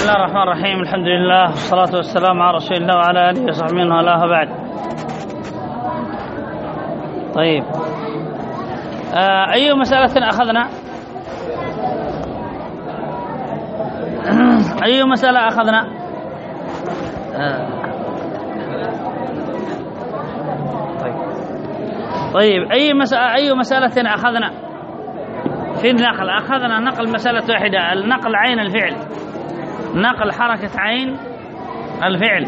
الله الرحمن الرحيم. الحمد لله والصلاة والسلام على رسول الله وعلى آله وصحبه من والاه بعد. طيب، أي مسألة أخذنا؟ أي مسألة أخذنا؟ طيب، أي مسألة أخذنا في النقل؟ أخذنا نقل مسألة واحدة، النقل عين الفعل، نقل حركة عين الفعل،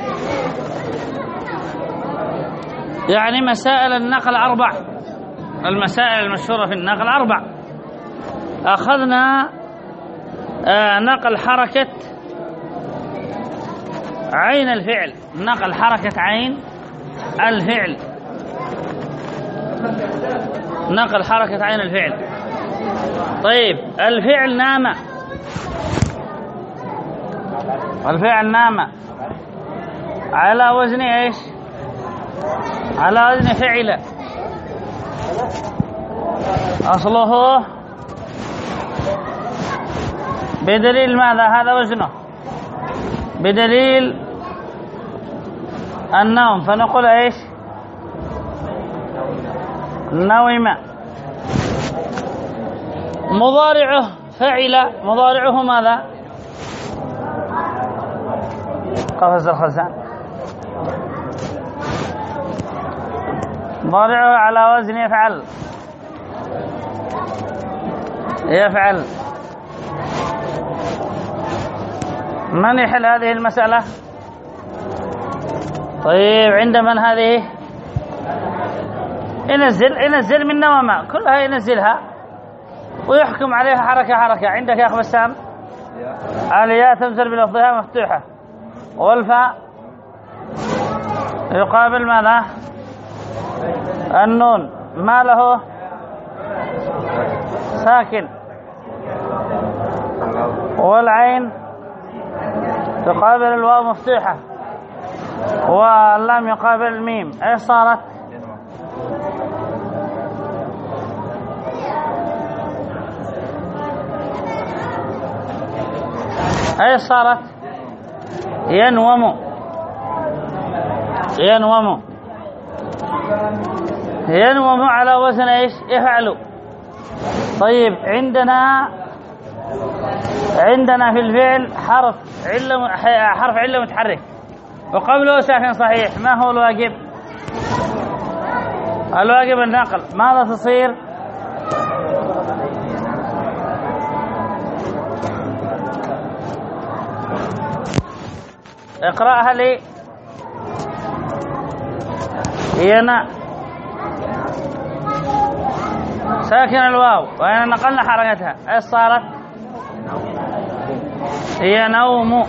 يعني مسائل النقل 4. المسائل المشهورة في النقل 4. أخذنا نقل حركة عين الفعل، نقل حركة عين الفعل، نقل حركة عين الفعل. طيب، الفعل نام، الفعل نام على وزن ايش؟ على وزن فعل، أصله بدليل ماذا؟ هذا وزنه بدليل النوم، فنقول ايش؟ نوم. مضارعه فعل، مضارعه ماذا؟ قفز الخزان، مضارعه على وزن يفعل، يفعل. من يحل هذه المسألة؟ طيب، عند من هذه؟ ينزل من نوما، كلها ينزلها ويحكم عليها حركة حركة. عندك يا أخ بسام؟ الياء تنزل بلفظها مفتوحة، والفاء يقابل ماذا؟ النون، ما له؟ ساكن. والعين تقابل الواو مفتوحة، واللام يقابل الميم. ايش صارت؟ ايش صارت؟ ينوم، ينوم، ينوم على وزن ايش؟ يفعل. طيب، عندنا في الفعل حرف علة متحرك وقبله ساكن صحيح. ما هو الواجب؟ الواجب النقل. ماذا تصير؟ اقرأها لي. ينا، ساكن الواو، وين نقلنا حركتها؟ ايش صارت؟ هي نوم،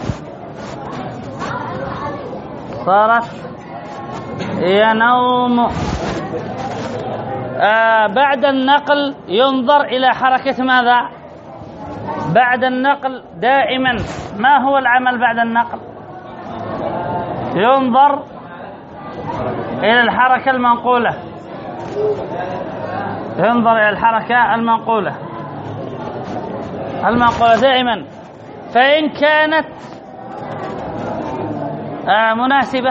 صارت هي نوم. بعد النقل ينظر إلى حركة ماذا؟ بعد النقل دائما ما هو العمل بعد النقل؟ ينظر إلى الحركة المنقولة، ينظر إلى الحركة المنقولة دائما. فإن كانت مناسبة،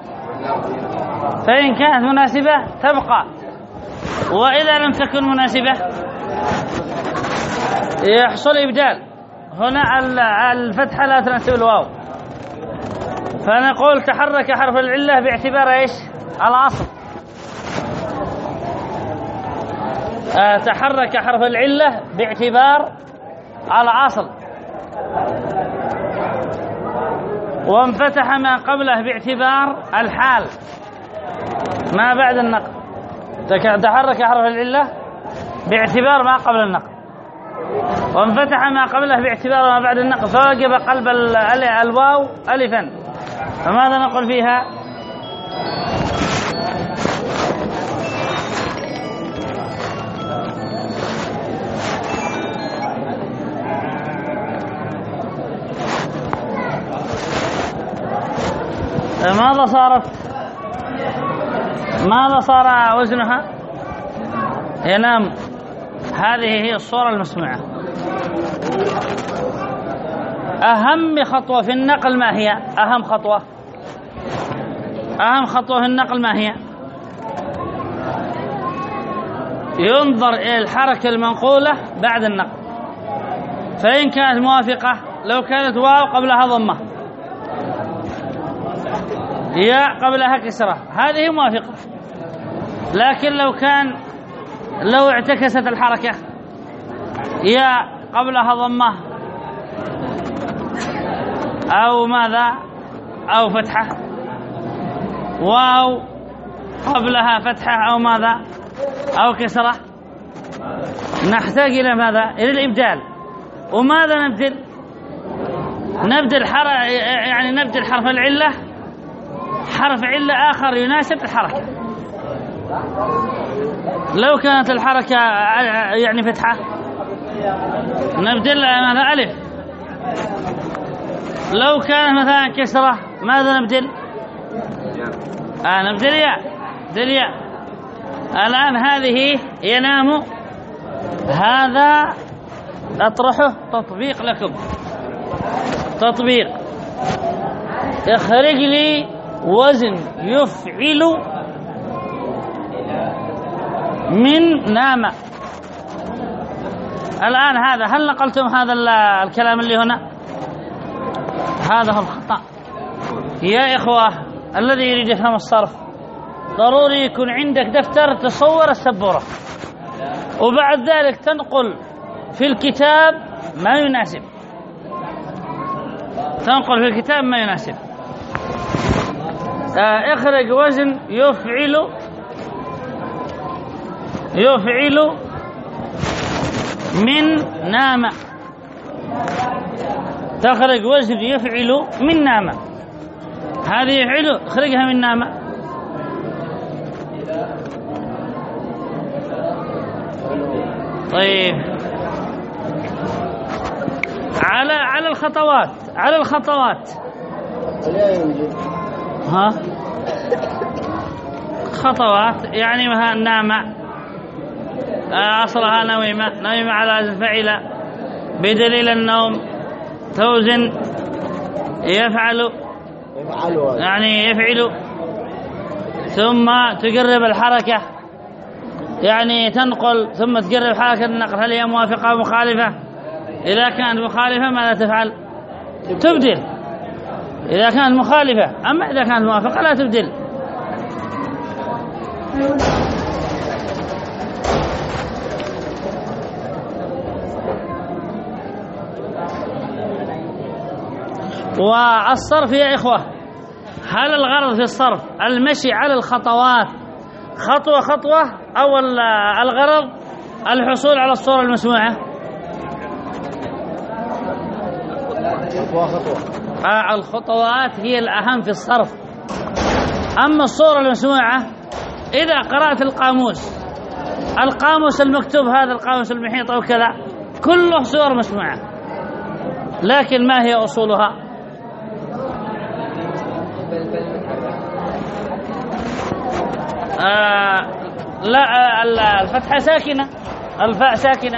فإن كانت مناسبة تبقى، وإذا لم تكن مناسبة يحصل إبدال. هنا الفتحة لا تناسب الواو، فنقول تحرك حرف العلة باعتبار ايش؟ الأصل. تحرك حرف العلة باعتبار الأصل، وانفتح ما قبله باعتبار الحال ما بعد النقل. تحرك حرف العلة باعتبار ما قبل النقل، وانفتح ما قبله باعتبار ما بعد النقل، فوجب قلب الواو ألفا. فماذا نقول فيها؟ ماذا صارت؟ ماذا صار وزنها؟ ينام. هذه هي الصورة المسموعة. أهم خطوة في النقل ما هي؟ أهم خطوة في النقل ما هي؟ ينظر إلى الحركة المنقولة بعد النقل، فإن كانت موافقة، لو كانت واو قبلها ضمة، ياء قبلها كسرة، هذه موافقة. لكن لو اعتكست الحركة، ياء قبلها ضمة أو ماذا أو فتحة، واو قبلها فتحة أو ماذا أو كسرة، نحتاج إلى ماذا؟ إلى الإبدال. وماذا نبدل؟ نبدل حرف العلة، حرف علة آخر يناسب الحركة. لو كانت الحركة يعني فتحة نبدل ماذا؟ ألف. لو كانت مثلا كسرة ماذا نبدل؟ نبدل ياء. الآن هذه ينام، هذا أطرحه تطبيق لكم. تطبيق: اخرج لي وزن يفعل من نام. الآن هل نقلتم هذا الكلام اللي هنا؟ هذا هو الخطأ يا إخوة. الذي يريد يفهم الصرف ضروري يكون عندك دفتر تصور السبورة، وبعد ذلك تنقل في الكتاب ما يناسب. اخرج وزن يفعل من نام. تخرج وزن يفعل من نام، هذه يفعل اخرجها من نام. طيب، على الخطوات خطوات يعني مثلا نام أصلها نويمة على فعل بدليل النوم، توزن يفعل يعني يفعل، ثم تقرب الحركة يعني تنقل، ثم تقرب حركة النقل. هل هي موافقة أو مخالفة؟ إذا كانت مخالفة ماذا تفعل؟ تبدل إذا كانت مخالفة. أما إذا كانت موافقة لا تبدل. والصرف يا إخوة، هل الغرض في الصرف المشي على الخطوات خطوة خطوة، أو الغرض الحصول على الصورة المسموعة؟ الخطوات هي الأهم في الصرف. أما الصورة المسموعة إذا قرأت القاموس المكتوب، هذا القاموس المحيط أو كذا، كله صور مسموعة، لكن ما هي أصولها؟ لا، الفتحة ساكنة، الفاء ساكنة.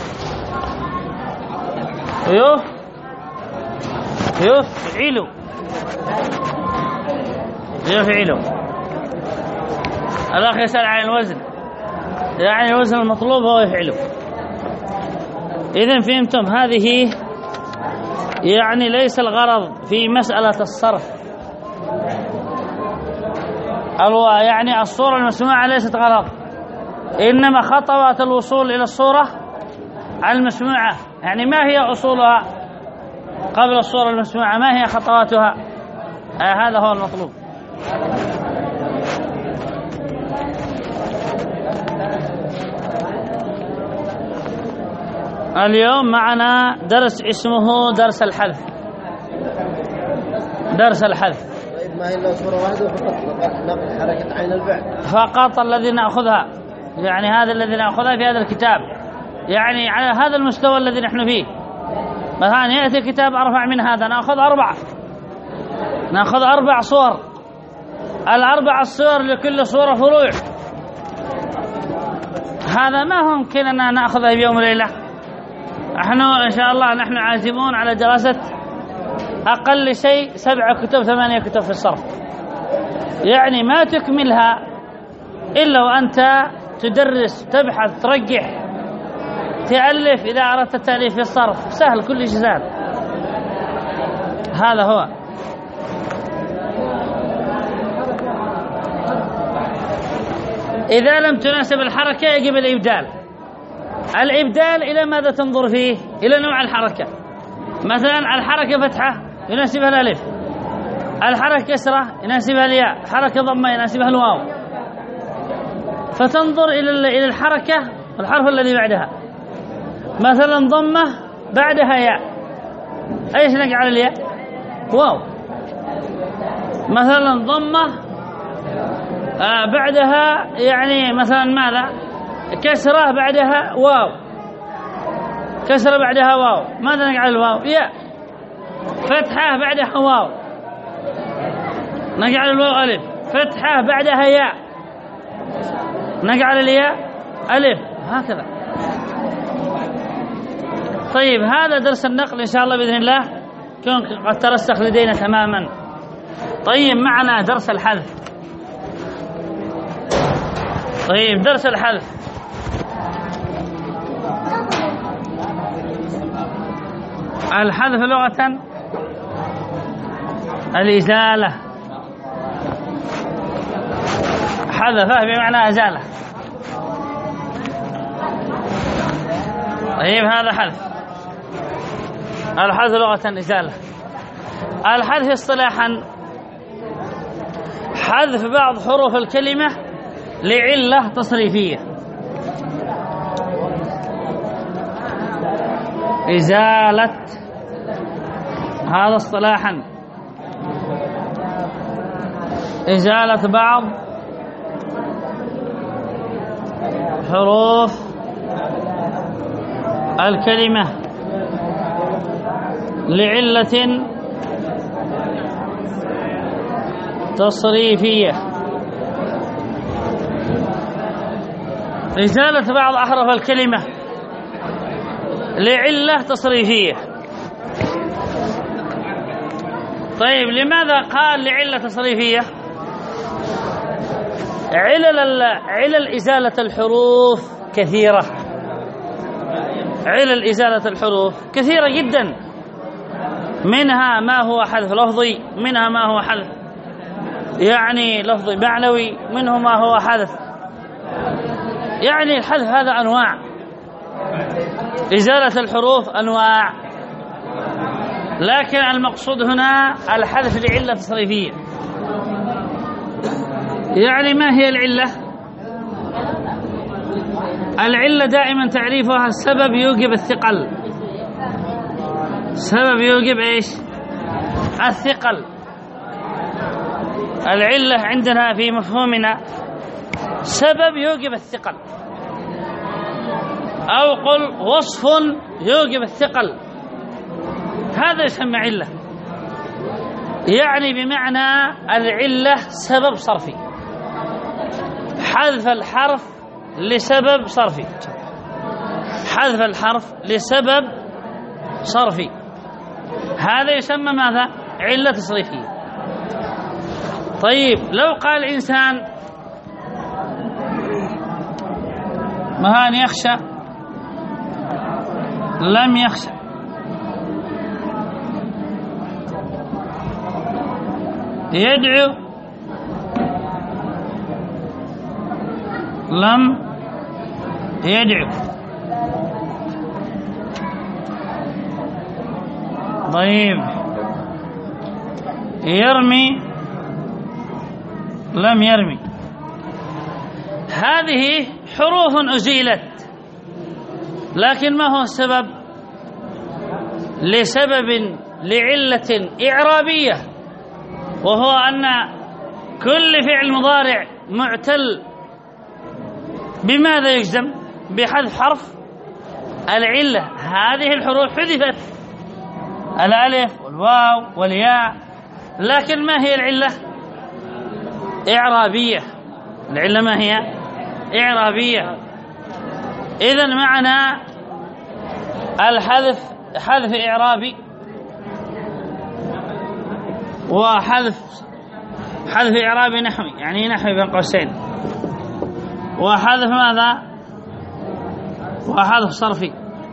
يفعل. الأخ يسأل عن الوزن، يعني الوزن المطلوب هو يفعل. إذن فهمتم؟ هذه يعني ليس الغرض في مسألة الصرف، يعني الصورة المسموعة ليست غرض، إنما خطوات الوصول إلى الصورة المسموعة. يعني ما هي أصولها قبل الصورة المسموعة؟ ما هي خطواتها؟ هذا هو المطلوب. اليوم معنا درس اسمه درس الحذف. طيب، ما هي إلا صورة واحدة فقط، نقل حركة عين الفعل فقط الذي نأخذها، يعني هذا الذي نأخذها في هذا الكتاب، يعني على هذا المستوى الذي نحن فيه. مثلا يأتي كتاب أرفع من هذا، نأخذ 4 صور، 4 الصور لكل صورة فروع. هذا ما هو يمكننا نأخذه بيوم وليلة. نحن إن شاء الله نحن عازمون على دراسة أقل شيء 7 كتب 8 كتب في الصرف، يعني ما تكملها إلا وأنت تدرس تبحث ترجح تألف إذا أردت التأليف في الصرف. سهل، كل شيء سهل. هذا هو. إذا لم تناسب الحركة يجب الإبدال. الإبدال إلى ماذا تنظر فيه؟ إلى نوع الحركة. مثلا الحركة فتحة يناسبها الألف، الحركة كسرة يناسبها الياء، حركة ضمة يناسبها الواو. فتنظر إلى الحركة والحرف الذي بعدها. مثلا ضمة بعدها ياء، أيش نجعل الياء؟ واو. مثلا ضمة بعدها يعني مثلا ماذا؟ كسرة بعدها واو، كسرة بعدها واو، ماذا نجعل الواو؟ ياء. فتحة بعدها واو، نجعل الواو ألف. فتحة بعدها ياء، نجعل الياء ألف. هكذا. طيب، هذا درس النقل إن شاء الله بإذن الله كون قد ترسخ لدينا تماما. طيب، معنا درس الحذف. طيب، درس الحذف. الحذف لغة الإزالة. حذفه بمعنى أزالة. طيب، هذا حذف. الحذف لغة إزالة. الحذف اصطلاحا حذف بعض حروف الكلمة لعلة تصريفية. إزالة، هذا اصطلاحا إزالة بعض حروف الكلمة لعلة تصريفية. إزالة بعض أحرف الكلمة لعلة تصريفية. طيب، لماذا قال لعلة تصريفية؟ علل إزالة الحروف كثيرة. علل إزالة الحروف كثيرة جدا، منها ما هو حذف لفظي، منها ما هو حذف يعني لفظي معنوي، منه ما هو حذف يعني الحذف. هذا أنواع، إزالة الحروف أنواع، لكن المقصود هنا الحذف لعلة تصريفية. يعني ما هي العلة؟ العلة دائما تعريفها السبب يوجب الثقل. سبب يوجب ايش؟ الثقل. العلة عندنا في مفهومنا سبب يوجب الثقل، أو قل وصف يوجب الثقل، هذا يسمى علة. يعني بمعنى العلة سبب صرفي، حذف الحرف لسبب صرفي، حذف الحرف لسبب صرفي، هذا يسمى ماذا؟ علة تصريفية. طيب، لو قال إنسان مهان يخشى لم يخشى، يدعو لم يدعو. طيب، يرمي لم يرمي. هذه حروف أزيلت، لكن ما هو السبب؟ لسبب لعلة إعرابية، وهو أن كل فعل مضارع معتل بماذا يجزم؟ بحذف حرف العلة. هذه الحروف حذفت، الألف والواو والياء، لكن ما هي العلة؟ إعرابية. العلة ما هي؟ إعرابية. إذن معنا الحذف حذف إعرابي وحذف إعرابي نحوي، يعني نحوي بين قوسين، وحذف ماذا؟ وحذف صرفي.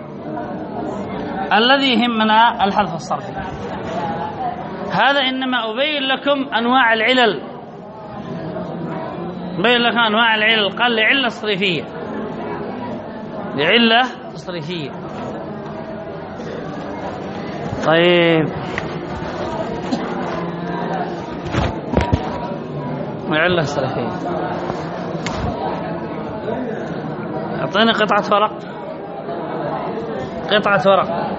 الذي يهمنا الحذف الصرفي. هذا إنما أبين لكم أنواع العلل، بين لكم أنواع العلل. قال لعلة صريفية، لعلة صريفية. طيب العلة الصريفية، أعطيني قطعة ورق، قطعة ورق.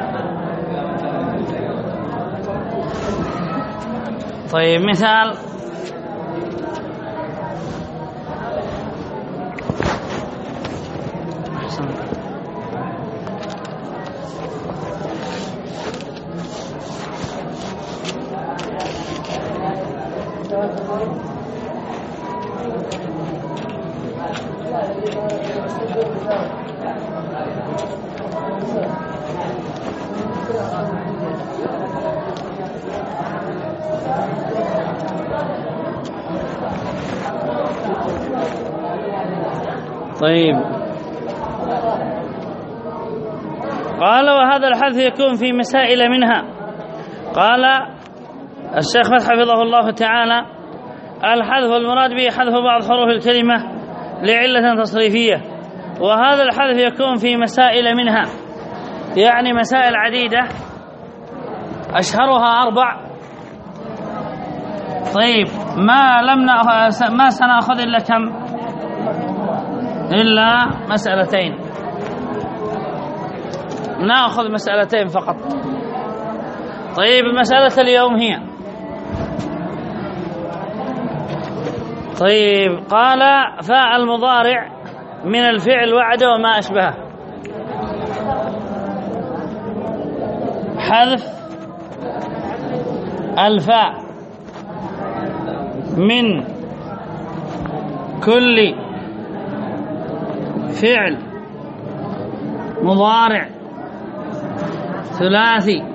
طيب مثال، طيب قال وهذا الحذف يكون في مسائل منها. قال الشيخ فتح حفظه الله تعالى: الحذف المراد به حذف بعض حروف الكلمة لعلة تصريفية، وهذا الحذف يكون في مسائل منها، يعني مسائل عديدة أشهرها 4. طيب ما سنأخذ إلا كم؟ إلا مسألتين، نأخذ مسألتين فقط. طيب مسألة اليوم هي، طيب قال فاء المضارع من الفعل وعد وما أشبهه، حذف الفاء من كل فعل مضارع ثلاثي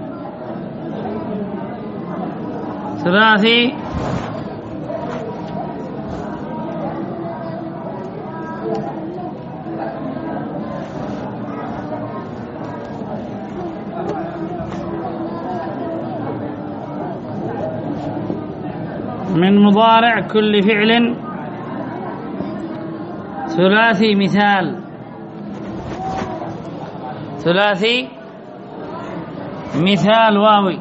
من مضارع كل فعل ثلاثي مثال واوي.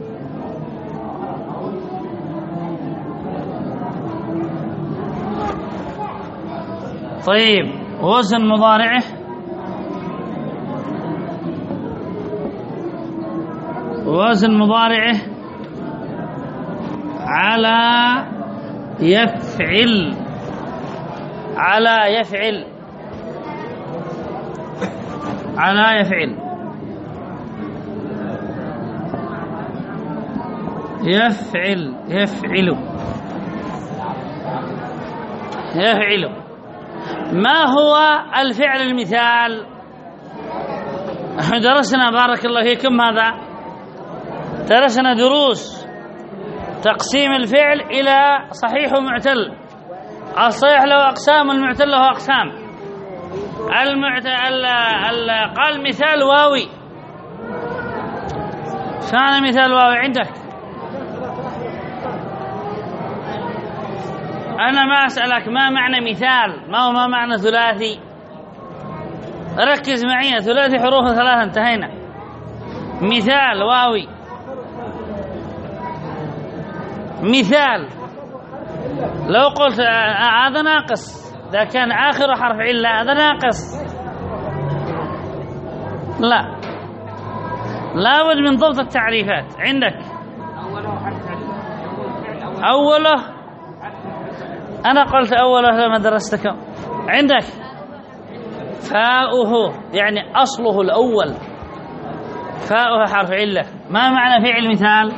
طيب وزن مضارعه على يفعل يفعل. ما هو الفعل المثال؟ درسنا بارك الله فيكم هذا، درسنا دروس تقسيم الفعل إلى صحيح ومعتل. الصحيح له أقسام والمعتل له أقسام. قال مثال واوي. شان مثال واوي عندك؟ أنا ما أسألك ما معنى مثال، ما معنى ثلاثي. ركز معي، ثلاثي حروف 3 انتهينا. مثال واوي، مثال لو قلت هذا ناقص، إذا كان آخر حرف علة هذا ناقص، لا بد من ضبط التعريفات. عندك أوله، أنا قلت أوله لما درستكم. عندك فاؤه يعني أصله الأول، فاؤه حرف علة. ما معنى فعل مثال؟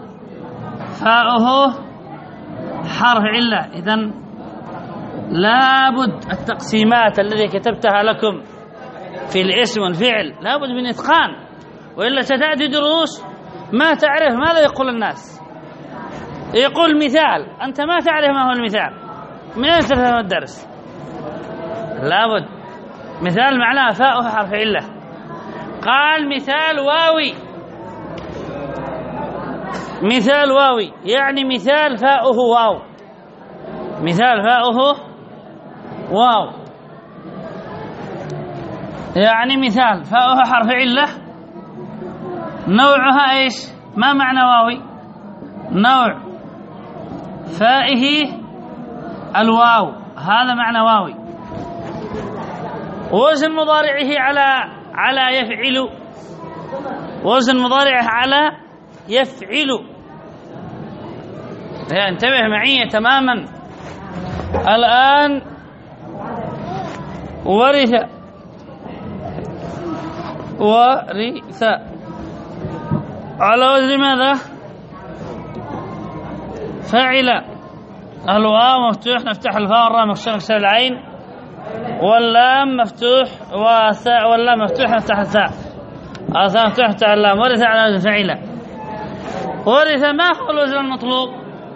فاؤه حرف علة. إذن لابد التقسيمات التي كتبتها لكم في الاسم والفعل لابد من إتقان، وإلا ستأتي دروس ما تعرف ماذا يقول الناس. يقول مثال، أنت ما تعرف ما هو المثال، من تفهم الدرس؟ لابد. مثال معناه فاء حرف علة. قال مثال واوي، مثال واوي يعني مثال فاؤه واو، مثال فاؤه واو يعني مثال فاؤه حرف علة نوعها ايش؟ ما معنى واوي؟ نوع فائه الواو، هذا معنى واوي. وزن مضارعه على يفعل، وزن مضارعه على يفعل. انتبه معي تماما. الآن ورث على وزن ماذا؟ فعل. الواو مفتوح نفتح الفاء، والراء مكسور نكسر العين، واللام مفتوح واللام مفتوح نفتح الثاء، الثاء مفتوح نفتح اللام. ورث على وزن فعل. ورث ما هو الوزن المطلوب؟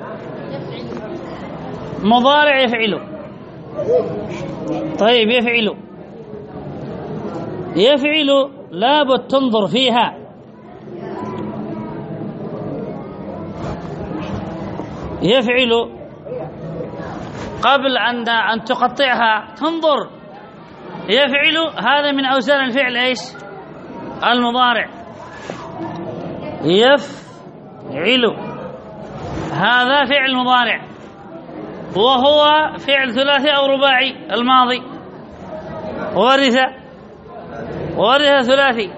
مضارع يفعل. طيب يفعل لابد تنظر فيها. يفعل قبل أن تقطعها تنظر. يفعل هذا من أوزان الفعل ايش؟ المضارع. يفعل هذا فعل مضارع، وهو فعل ثلاثي أو رباعي الماضي. ورث ثلاثي.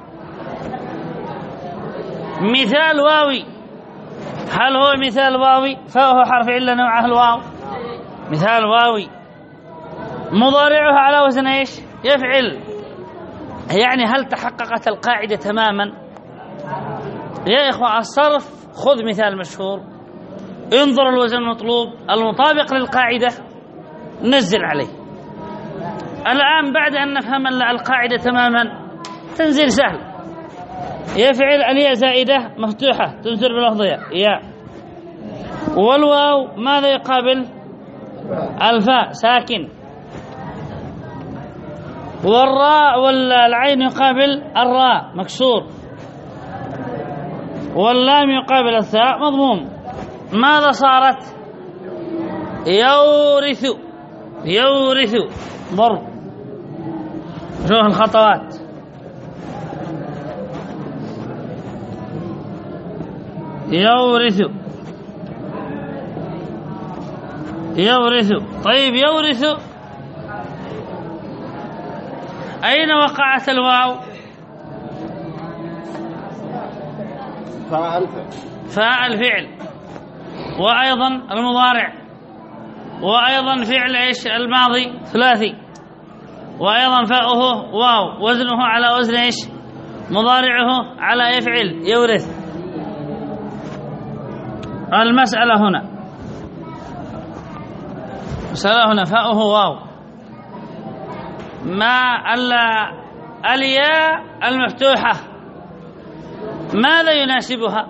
مثال واوي، هل هو مثال واوي؟ فهو حرف علة نوعه الواو، مثال واوي مضارعه على وزن ايش؟ يفعل. يعني هل تحققت القاعدة تماما؟ يا إخوة الصرف خذ مثال مشهور، انظر الوزن المطلوب المطابق للقاعدة نزل عليه. الآن بعد أن نفهم القاعدة تماما تنزيل سهل. يفعل الياء زائدة مفتوحة تنزل باللفظية ياء، والواو ماذا يقابل؟ الفاء ساكن، والراء والعين يقابل الراء مكسور، واللام يقابل الثاء مضموم. ماذا صارت؟ يورث ضرب. شوف الخطوات. يورث. طيب يورث أين وقعت الواو؟ فاء الفعل، وأيضا المضارع، وأيضا فعل ايش؟ الماضي ثلاثي، وأيضا فاؤه واو، وزنه على وزن ايش؟ مضارعه على يفعل يورث. المسألة هنا فاؤه واو. ما الياء المفتوحة ماذا يناسبها؟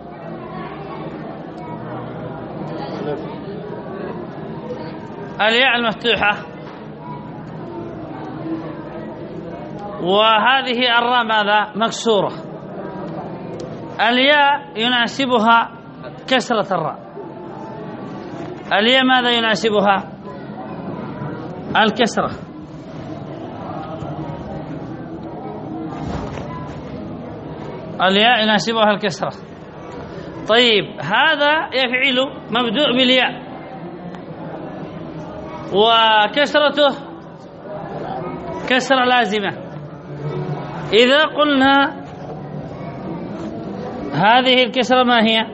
الياء المفتوحة، وهذه الراء ماذا؟ مكسورة. الياء يناسبها كسرة الراء. الياء ماذا يناسبها؟ الكسرة. الياء يناسبها الكسرة. طيب هذا يفعل مبدوء بالياء، وكسرته كسرة لازمة. إذا قلنا هذه الكسرة ما هي؟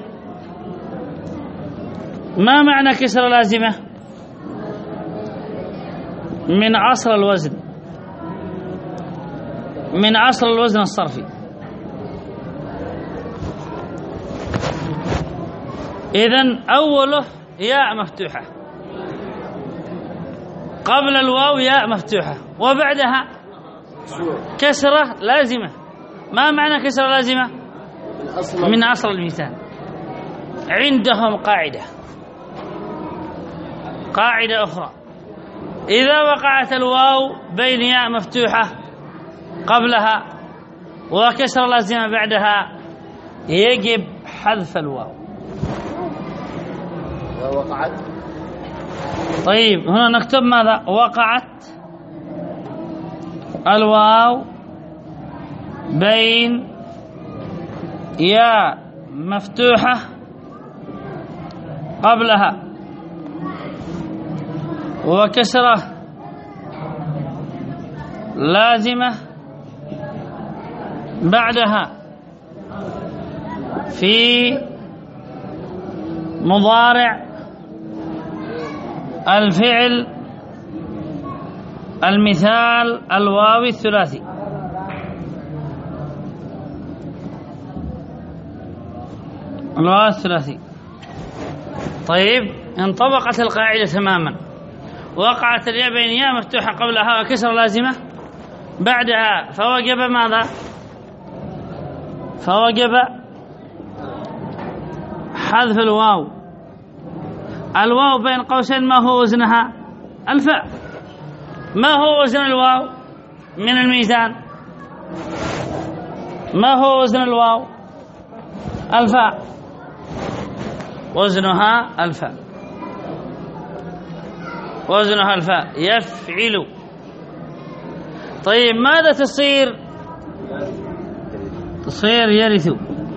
ما معنى كسرة لازمة؟ من أصل الوزن، من أصل الوزن الصرفي. إذن أوله ياء مفتوحة، قبل الواو ياء مفتوحة، وبعدها كسرة لازمة. ما معنى كسرة لازمة؟ من أصل الميزان. عندهم قاعدة أخرى: إذا وقعت الواو بين ياء مفتوحة قبلها وكسر لازمة بعدها يجب حذف الواو. وقعت. طيب هنا نكتب ماذا؟ وقعت الواو بين ياء مفتوحة قبلها وكسرة لازمة بعدها في مضارع الفعل المثال الواوي الثلاثي. الواو الثلاثي. طيب انطبقت القاعدة تماما. وقعت الياء بين ياء مفتوحة قبلها وكسر لازمة بعدها فوجب ماذا؟ فوجب حذف الواو. الواو بين قوسين ما هو وزنها؟ الفاء. ما هو وزن الواو من الميزان؟ ما هو وزن الواو؟ الفاء. وزنها الفاء. وزنها الفاء. يفعل. طيب ماذا تصير؟ تصير يرث.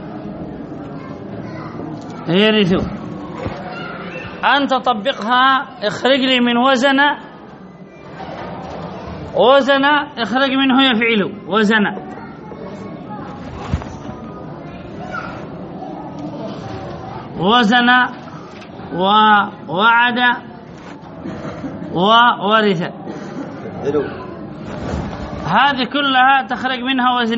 أنت تطبقها. اخرج لي من وزن اخرج منه يفعل. وزن ووعد وورث. هذه كلها تخرج منها وزن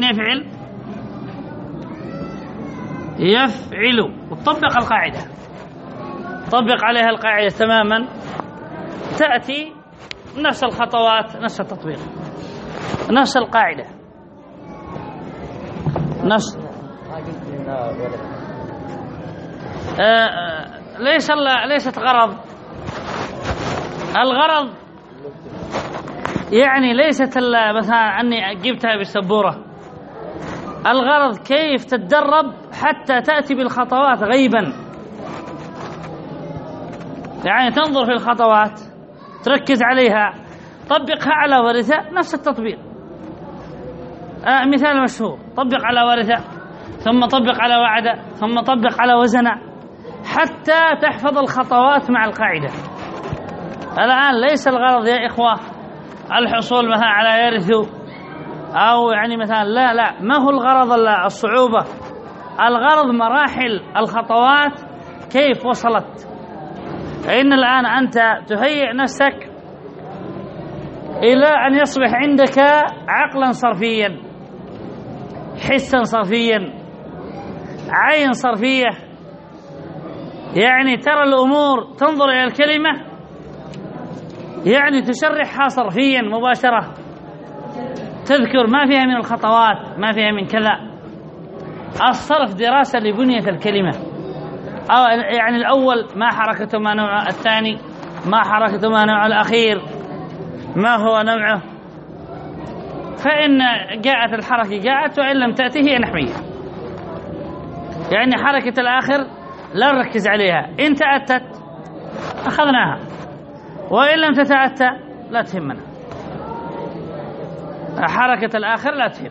يفعل. وتطبق القاعدة. طبق عليها القاعدة تماما. تأتي نفس الخطوات، نفس التطبيق، نفس القاعدة، نفس ليست غرض. الغرض يعني ليست مثلا أني جبتها بالسبورة. الغرض كيف تتدرب حتى تأتي بالخطوات غيبا، يعني تنظر في الخطوات تركز عليها طبقها على ورثة. نفس التطبيق. مثال مشهور: طبق على ورثة ثم طبق على وعد ثم طبق على وزن حتى تحفظ الخطوات مع القاعدة. الآن ليس الغرض يا إخوة الحصول مثلا على يرث أو يعني مثلا لا ما هو الغرض الصعوبة. الغرض مراحل الخطوات كيف وصلت. فإن الآن أنت تهيئ نفسك إلى أن يصبح عندك عقلا صرفيا، حسا صرفيا، عين صرفية، يعني ترى الأمور تنظر إلى الكلمة يعني تشرحها صرفيا مباشرة، تذكر ما فيها من الخطوات، ما فيها من كذا. الصرف دراسة لبنية الكلمة. أو يعني الأول ما حركته ما نوعه، الثاني ما حركته ما نوعه، الأخير ما هو نوعه. فإن جاءت الحركة جاءت، وإن لم تأتي هي نحوية. يعني حركة الآخر لا نركز عليها، إن تأتت أخذناها وإن لم تتأتى لا تهمنا. حركة الآخر لا تهم.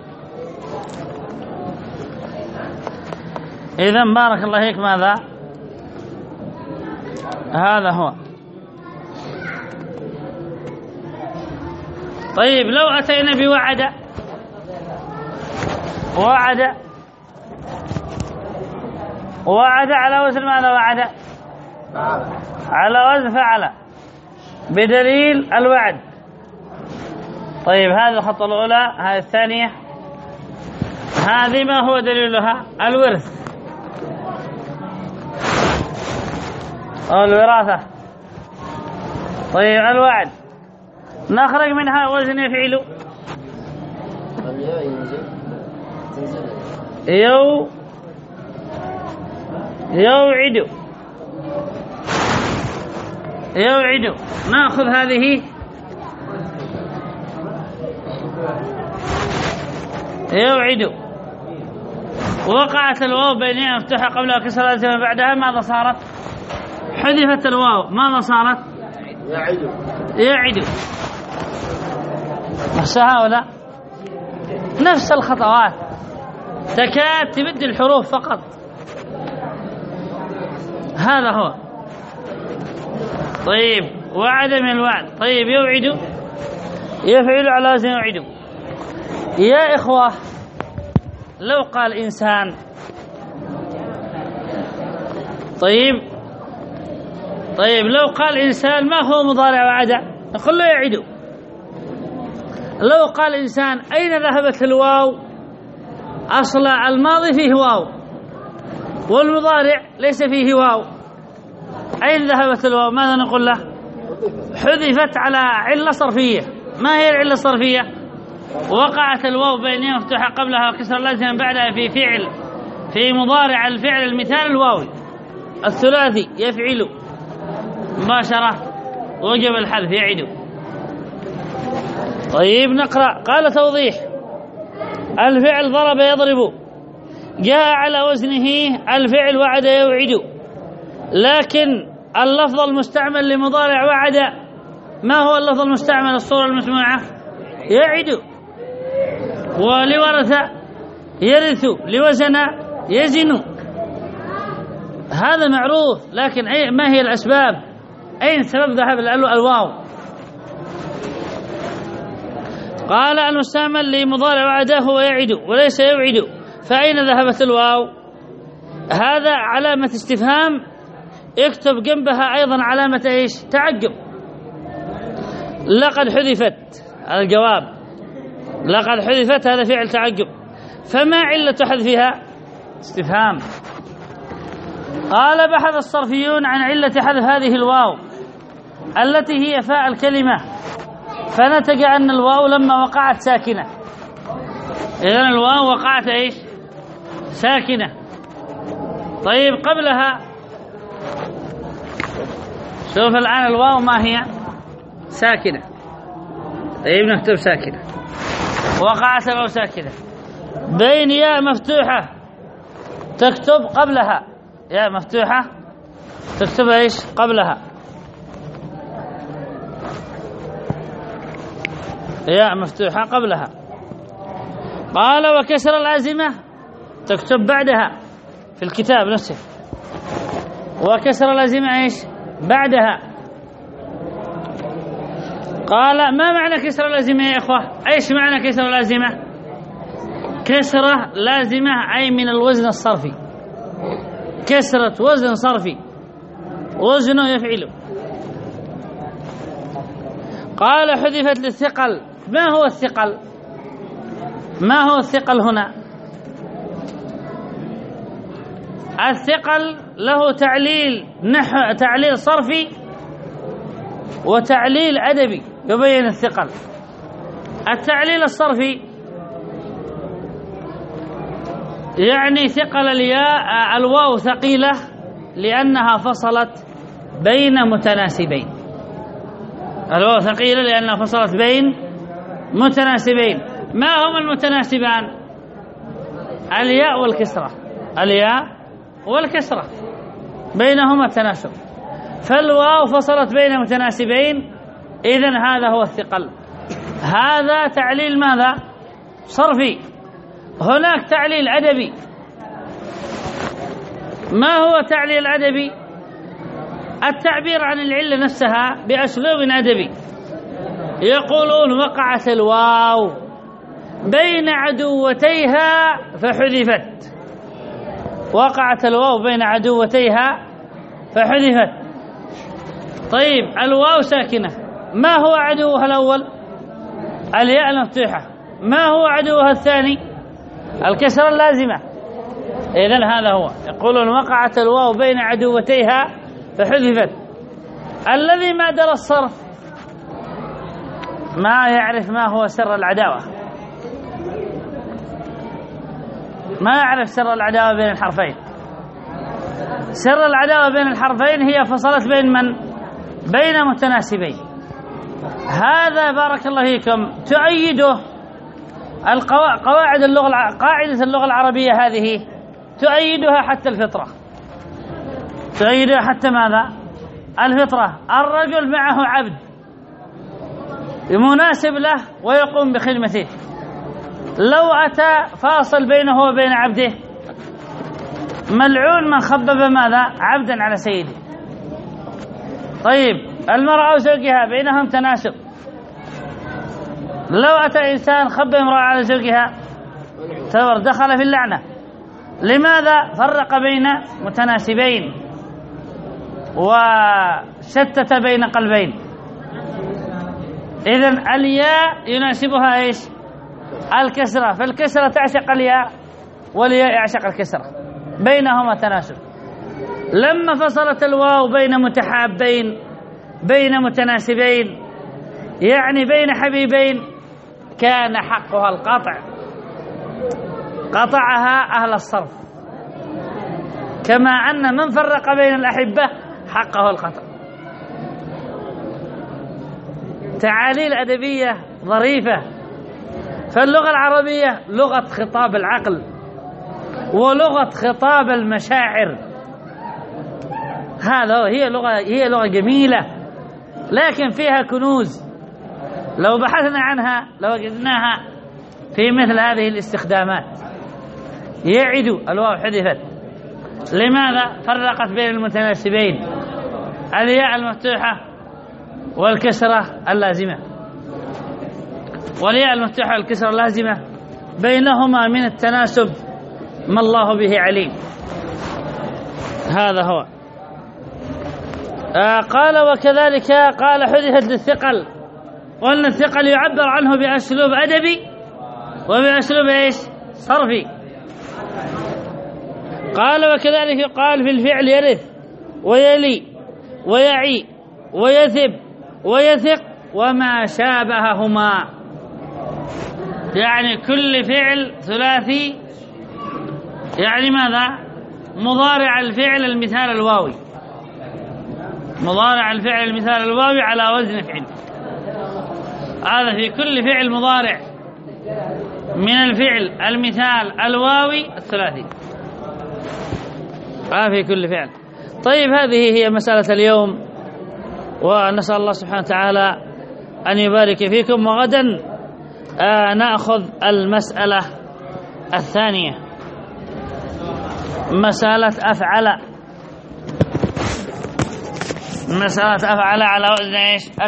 إذن بارك الله فيك. ماذا؟ هذا هو. طيب لو أتينا بوعد، وعد على وزن ماذا؟ وعد على وزن فعل بدليل الوعد. طيب هذه الخطوة الأولى. هذه الثانية. هذه ما هو دليلها؟ الورث أو الوراثة. طيب الوعد نخرج منها وزن يفعل. يوعد. يوعد نأخذ هذه يوعد، وقعت الواو بينها مفتوحة قبلها كسر لازمة بعدها، ماذا صارت؟ حذفت الواو، ماذا صارت؟ يعد. يعد. نفسها ولا نفس الخطوات، تكاد تبدل الحروف فقط. هذا هو. طيب وعد من الوعد. طيب يوعد يفعل على وزن يوعد. يا إخوة لو قال إنسان، طيب لو قال إنسان ما هو مضارع وعد؟ نقول له يعد. لو قال إنسان أين ذهبت الواو؟ أصل الماضي فيه واو والمضارع ليس فيه واو، أين ذهبت الواو؟ ماذا نقول له؟ حذفت على علة صرفية. ما هي العلة الصرفية؟ وقعت الواو بينها مفتوحة قبلها وكسر لازم بعدها في مضارع الفعل المثال الواوي الثلاثي يفعل مباشرة وجب الحذف يعد. طيب نقرأ. قال توضيح: الفعل ضرب يضرب جاء على وزنه الفعل وعد يوعد، لكن اللفظ المستعمل لمضارع وعد ما هو اللفظ المستعمل الصورة المسموعة؟ يعد. ولورث يرث، لوزن يزن، هذا معروف. لكن ما هي الأسباب؟ أين سبب ذهاب الواو؟ قال المستعمل لمضارع وعده هو يعد وليس يوعد، فأين ذهبت الواو؟ هذا علامة استفهام، اكتب جنبها أيضا علامة ايش؟ تعجب. لقد حذفت، الجواب لقد حذفت، هذا فعل تعجب. فما علة حذفها؟ استفهام. قال بحث الصرفيون عن علة حذف هذه الواو التي هي فاء الكلمة، فنتج أن الواو لما وقعت ساكنة. إذن الواو وقعت ايش؟ ساكنة. طيب قبلها شوف الآن الواو ما هي؟ ساكنة. طيب نكتب ساكنة، وقعت الواو ساكنة. بين ياء مفتوحة تكتب قبلها، ياء مفتوحة تكتب ايش؟ قبلها ياء مفتوحة قبلها. قال وكسر العازمة تكتب بعدها في الكتاب نفسه، وكسر العازمة ايش؟ بعدها. قال ما معنى كسر العازمة يا إخوة؟ ايش معنى كسر العازمة؟ كسرة لازمة أي من الوزن الصرفي، كسرة وزن صرفي، وزنه يفعله. قال حذفت للثقل. ما هو الثقل؟ ما هو الثقل هنا؟ الثقل له تعليل تعليل صرفي وتعليل أدبي يبين الثقل. التعليل الصرفي يعني ثقل الياء، الواو ثقيلة لأنها فصلت بين متناسبين. الواو ثقيلة لأنها فصلت بين متناسبين. ما هما المتناسبان؟ الياء والكسرة، الياء والكسرة بينهما تناسب، فالواو فصلت بين متناسبين، إذن هذا هو الثقل. هذا تعليل ماذا؟ صرفي. هناك تعليل أدبي. ما هو تعليل أدبي؟ التعبير عن العلة نفسها بأسلوب أدبي. يقولون وقعت الواو بين عدوتيها فحذفت. وقعت الواو بين عدوتيها فحذفت. طيب الواو ساكنة، ما هو عدوها الأول؟ الياء المفتوحة. ما هو عدوها الثاني؟ الكسرة اللازمة. إذن هذا هو. يقولون وقعت الواو بين عدوتيها فحذفت. الذي ما درس الصرف ما يعرف ما هو سر العداوة، ما يعرف سر العداوة بين الحرفين. سر العداوة بين الحرفين هي فصلت بين من؟ بين متناسبين. هذا بارك الله فيكم تؤيده قاعدة اللغة العربية هذه تؤيدها حتى الفطرة. تؤيدها حتى ماذا؟ الفطرة. الرجل معه عبد مناسب له ويقوم بخدمته، لو أتى فاصل بينه وبين عبده ملعون من خبب ماذا؟ عبدا على سيده. طيب المرأة وزوجها بينهم تناسب، لو أتى إنسان خبب امرأة على زوجها دخل في اللعنة. لماذا؟ فرق بين متناسبين وشتت بين قلبين. إذن الياء يناسبها إيش؟ الكسرة، فالكسرة تعشق الياء والياء يعشق الكسرة، بينهما تناسب. لما فصلت الواو بين متحابين بين متناسبين يعني بين حبيبين كان حقها القطع، قطعها أهل الصرف، كما أن من فرق بين الأحبة حقه القطع. تعاليل أدبية ظريفة. فاللغة العربية لغة خطاب العقل ولغة خطاب المشاعر. هذا هي لغة جميلة لكن فيها كنوز، لو بحثنا عنها لوجدناها في مثل هذه الاستخدامات. يعد الواو حذفت، لماذا؟ فرقت بين المتناسبين، الياء المفتوحة والكسرة اللازمة، والياء المفتوحة والكسرة اللازمة بينهما من التناسب ما الله به عليم. هذا هو. قال وكذلك قال حذفت للثقل، وأن الثقل يعبر عنه بأسلوب أدبي وبأسلوب إيش؟ صرفي. قال وكذلك يقال في الفعل يرث ويلي ويعي ويثب ويثق وما شابههما، يعني كل فعل ثلاثي، يعني ماذا؟ مضارع الفعل المثال الواوي، مضارع الفعل المثال الواوي على وزن فعل. هذا في كل فعل مضارع من الفعل المثال الواوي الثلاثي، في كل فعل. طيب هذه هي مسألة اليوم، ونسأل الله سبحانه وتعالى أن يبارك فيكم. وغدا نأخذ المسألة الثانية، مسألة أفعل على وزن إيش؟